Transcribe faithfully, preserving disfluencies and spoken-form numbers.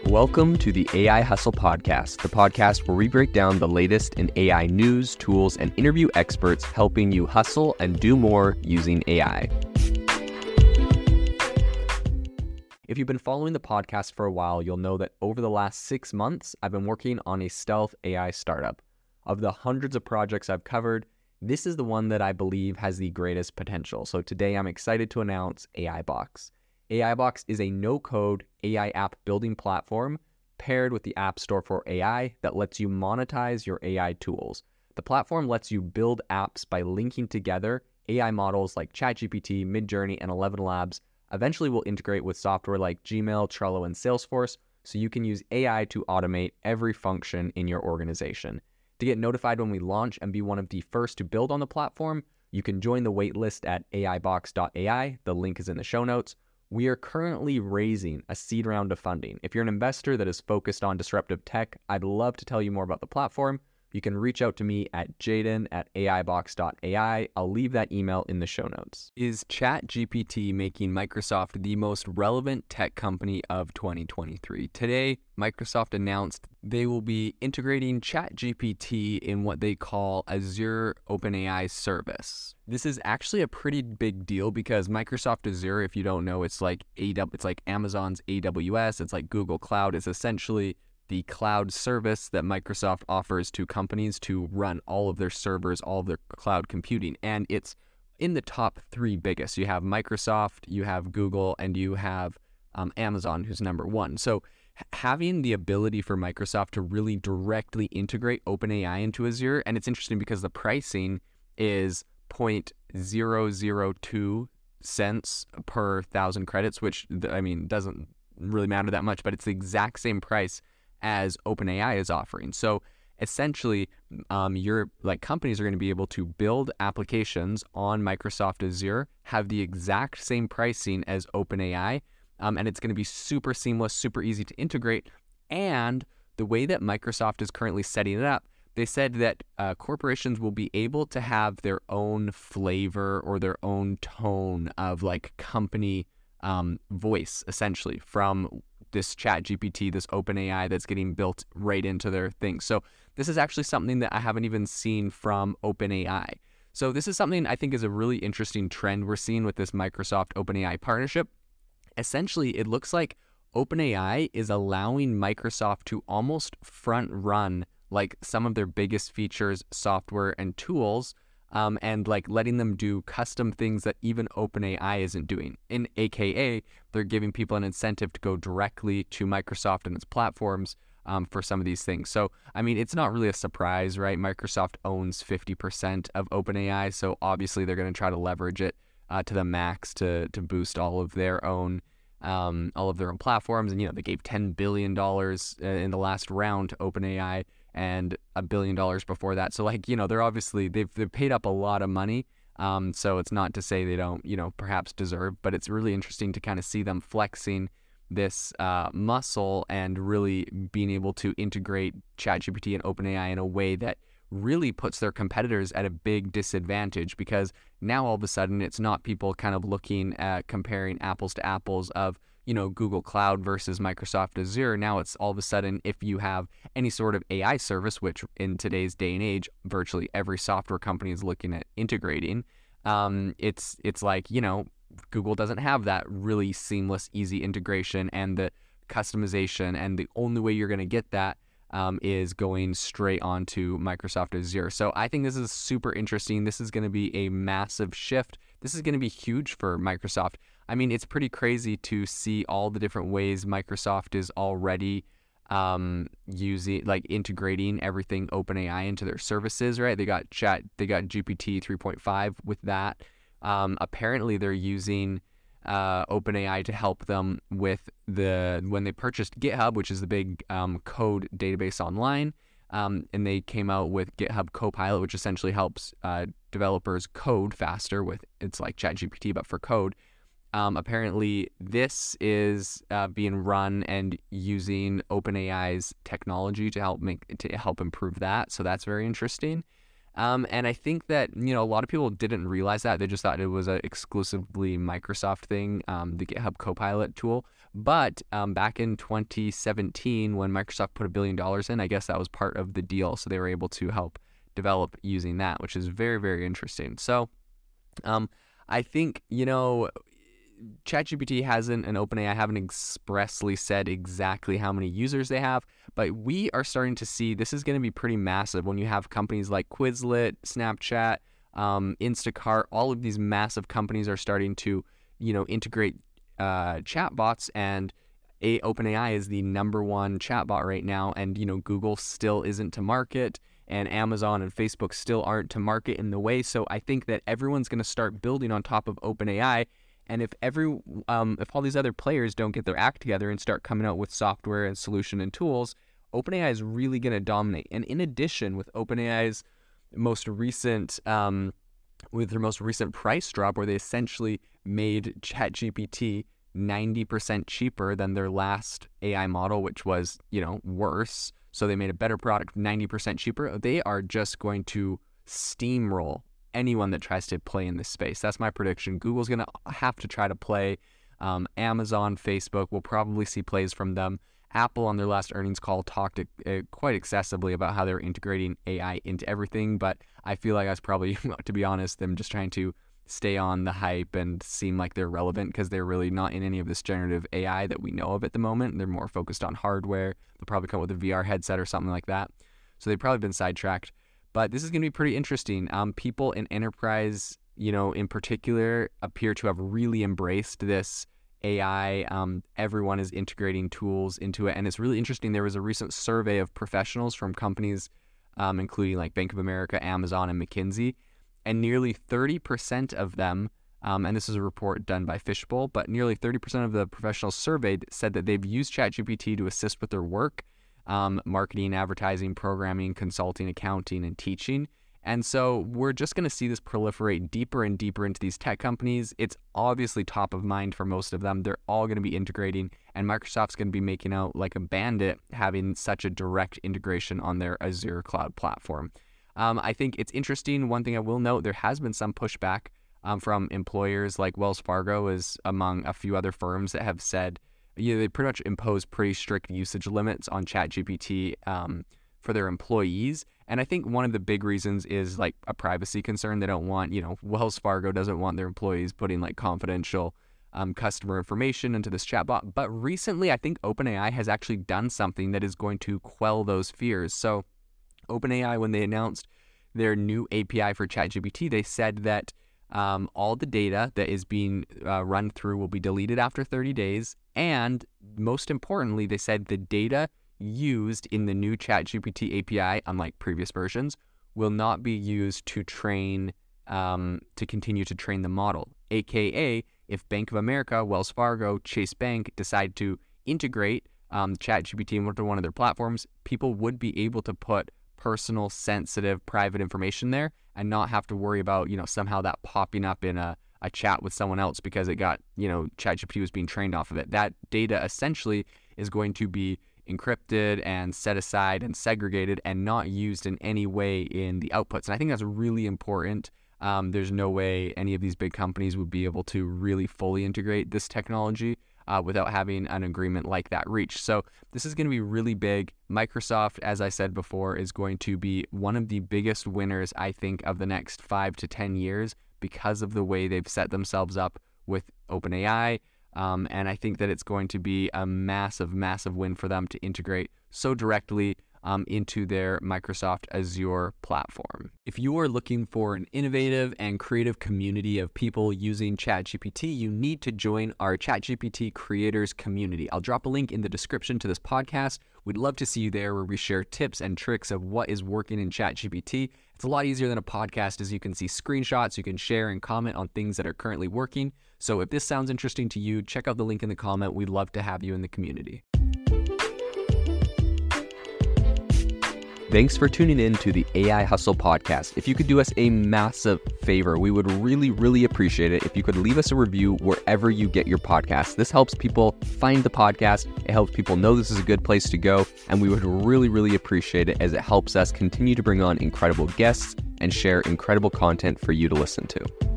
Welcome to the A I Hustle Podcast, the podcast where we break down the latest in A I news, tools, and interview experts helping you hustle and do more using A I. If you've been following the podcast for a while, you'll know that over the last six months, I've been working on a stealth A I startup. Of the hundreds of projects I've covered, this is the one that I believe has the greatest potential. So today I'm excited to announce AIBox. AIBox is a no-code A I app building platform paired with the App Store for A I that lets you monetize your A I tools. The platform lets you build apps by linking together A I models like ChatGPT, Midjourney, and Eleven Labs. Eventually will integrate with software like Gmail, Trello, and Salesforce, so you can use A I to automate every function in your organization. To get notified when we launch and be one of the first to build on the platform, you can join the waitlist at A I box dot A I. The link is in the show notes. We are currently raising a seed round of funding. If you're an investor that is focused on disruptive tech, I'd love to tell you more about the platform. You can reach out to me at jaden at A I box dot A I. I'll leave that email in the show notes. Is ChatGPT making Microsoft the most relevant tech company of twenty twenty-three? Today, Microsoft announced they will be integrating ChatGPT in what they call Azure OpenAI service. This is actually a pretty big deal because Microsoft Azure, if you don't know, it's like A W, it's like Amazon's A W S, it's like Google Cloud. It's essentially the cloud service that Microsoft offers to companies to run all of their servers, all of their cloud computing. And it's in the top three biggest. You have Microsoft, you have Google, and you have um, Amazon, who's number one. So having the ability for Microsoft to really directly integrate OpenAI into Azure, and it's interesting because the pricing is zero point zero zero two cents per thousand credits, which, I mean, doesn't really matter that much, but it's the exact same price as OpenAI is offering. So essentially, um, your like companies are going to be able to build applications on Microsoft Azure, have the exact same pricing as OpenAI, um, and it's going to be super seamless, super easy to integrate. And the way that Microsoft is currently setting it up, they said that uh, corporations will be able to have their own flavor or their own tone of like company um, voice, essentially, from this ChatGPT, this OpenAI that's getting built right into their thing. So this is actually something that I haven't even seen from OpenAI. So this is something I think is a really interesting trend we're seeing with this Microsoft OpenAI partnership. Essentially, it looks like OpenAI is allowing Microsoft to almost front run like some of their biggest features, software, and tools, Um, and like letting them do custom things that even OpenAI isn't doing. In A K A, they're giving people an incentive to go directly to Microsoft and its platforms um, for some of these things. So, I mean, it's not really a surprise, right? Microsoft owns fifty percent of OpenAI, so obviously they're going to try to leverage it uh, to the max to to boost all of their own um, all of their own platforms. And you know, they gave ten billion dollars in the last round to OpenAI, and a billion dollars before that. So like, you know, they're obviously, they've, they've paid up a lot of money. Um, so it's not to say they don't, you know, perhaps deserve, but it's really interesting to kind of see them flexing this uh, muscle and really being able to integrate ChatGPT and OpenAI in a way that really puts their competitors at a big disadvantage, because now all of a sudden it's not people kind of looking at comparing apples to apples of, you know, Google Cloud versus Microsoft Azure. Now it's all of a sudden, if you have any sort of A I service, which in today's day and age, virtually every software company is looking at integrating, um, it's it's like, you know, Google doesn't have that really seamless, easy integration and the customization, and the only way you're going to get that um, is going straight onto Microsoft Azure. So I think this is super interesting. This is going to be a massive shift. This is going to be huge for Microsoft. I mean, it's pretty crazy to see all the different ways Microsoft is already um, using, like integrating everything OpenAI into their services, right? They got chat, they got G P T three point five with that. Um, apparently they're using uh, OpenAI to help them with the, when they purchased GitHub, which is the big um, code database online, um, and they came out with GitHub Copilot, which essentially helps uh, developers code faster with, it's like ChatGPT, but for code. Um, apparently, this is uh, being run and using OpenAI's technology to help make to help improve that. So that's very interesting. Um, and I think that, you know, a lot of people didn't realize that. They just thought it was an exclusively Microsoft thing, um, the GitHub Copilot tool. But um, back in twenty seventeen, when Microsoft put a billion dollars in, I guess that was part of the deal. So they were able to help develop using that, which is very, very interesting. So um, I think, you know, ChatGPT hasn't and OpenAI haven't expressly said exactly how many users they have, but we are starting to see this is going to be pretty massive when you have companies like Quizlet, Snapchat, um, Instacart. All of these massive companies are starting to, you know, integrate uh, chatbots, and a OpenAI is the number one chatbot right now, and you know Google still isn't to market, and Amazon and Facebook still aren't to market in the way. So I think that everyone's going to start building on top of OpenAI. And if every, um, if all these other players don't get their act together and start coming out with software and solution and tools, OpenAI is really going to dominate. And in addition, with OpenAI's most recent, um, with their most recent price drop, where they essentially made ChatGPT ninety percent cheaper than their last A I model, which was, you know, worse. So they made a better product ninety percent cheaper. They are just going to steamroll anyone that tries to play in this space. That's my prediction. Google's going to have to try to play. Um, Amazon, Facebook, will probably see plays from them. Apple, on their last earnings call, talked uh, quite excessively about how they're integrating A I into everything, but I feel like that's probably, to be honest, them just trying to stay on the hype and seem like they're relevant, because they're really not in any of this generative A I that we know of at the moment. They're more focused on hardware. They'll probably come with a V R headset or something like that. So they've probably been sidetracked. But this is going to be pretty interesting. Um, people in enterprise, you know, in particular, appear to have really embraced this A I. Um, everyone is integrating tools into it. And it's really interesting. There was a recent survey of professionals from companies, um, including like Bank of America, Amazon, and McKinsey. And nearly thirty percent of them, um, and this is a report done by Fishbowl, but nearly thirty percent of the professionals surveyed said that they've used ChatGPT to assist with their work. Um, marketing, advertising, programming, consulting, accounting, and teaching. And so we're just going to see this proliferate deeper and deeper into these tech companies. It's obviously top of mind for most of them. They're all going to be integrating, and Microsoft's going to be making out like a bandit having such a direct integration on their Azure cloud platform. Um, I think it's interesting. One thing I will note, there has been some pushback um, from employers, like Wells Fargo is among a few other firms that have said, you know, they pretty much impose pretty strict usage limits on ChatGPT um, for their employees. And I think one of the big reasons is like a privacy concern. They don't want, you know, Wells Fargo doesn't want their employees putting like confidential um, customer information into this chatbot. But recently, I think OpenAI has actually done something that is going to quell those fears. So OpenAI, when they announced their new A P I for ChatGPT, they said that Um, all the data that is being uh, run through will be deleted after thirty days. And most importantly, they said the data used in the new ChatGPT A P I, unlike previous versions, will not be used to train, um, to continue to train the model. A K A, if Bank of America, Wells Fargo, Chase Bank decide to integrate um, ChatGPT into one of their platforms, people would be able to put personal, sensitive, private information there and not have to worry about, you know, somehow that popping up in a, a chat with someone else because it got, you know, ChatGPT was being trained off of it. That data essentially is going to be encrypted and set aside and segregated and not used in any way in the outputs. And I think that's really important. Um, there's no way any of these big companies would be able to really fully integrate this technology Uh, without having an agreement like that reached. So this is going to be really big. Microsoft, as I said before, is going to be one of the biggest winners, I think, of the next five to ten years because of the way they've set themselves up with OpenAI. Um, and I think that it's going to be a massive, massive win for them to integrate so directly Um, into their Microsoft Azure platform. If you are looking for an innovative and creative community of people using ChatGPT, you need to join our ChatGPT creators community. I'll drop a link in the description to this podcast. We'd love to see you there, where we share tips and tricks of what is working in ChatGPT. It's a lot easier than a podcast, as you can see screenshots, you can share and comment on things that are currently working. So if this sounds interesting to you, check out the link in the comment. We'd love to have you in the community. Thanks for tuning in to the A I Hustle podcast. If you could do us a massive favor, we would really, really appreciate it if you could leave us a review wherever you get your podcasts. This helps people find the podcast. It helps people know this is a good place to go. And we would really, really appreciate it, as it helps us continue to bring on incredible guests and share incredible content for you to listen to.